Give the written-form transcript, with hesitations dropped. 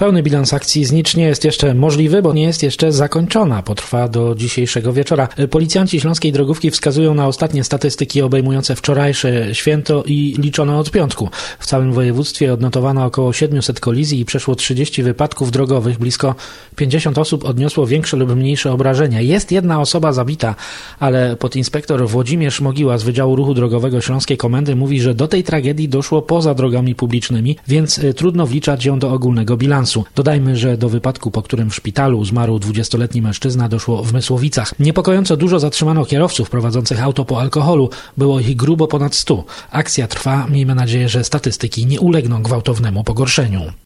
Pełny bilans akcji znicz nie jest jeszcze możliwy, bo nie jest jeszcze zakończona. Potrwa do dzisiejszego wieczora. Policjanci Śląskiej Drogówki wskazują na ostatnie statystyki obejmujące wczorajsze święto i liczone od piątku. W całym województwie odnotowano około 700 kolizji i przeszło 30 wypadków drogowych. Blisko 50 osób odniosło większe lub mniejsze obrażenia. Jest jedna osoba zabita, ale podinspektor Włodzimierz Mogiła z Wydziału Ruchu Drogowego Śląskiej Komendy mówi, że do tej tragedii doszło poza drogami publicznymi, więc trudno wliczać ją do ogólnego bilansu. Dodajmy, że do wypadku, po którym w szpitalu zmarł 20-letni mężczyzna, doszło w Mysłowicach. Niepokojąco dużo zatrzymano kierowców prowadzących auto po alkoholu. Było ich grubo ponad 100. Akcja trwa. Miejmy nadzieję, że statystyki nie ulegną gwałtownemu pogorszeniu.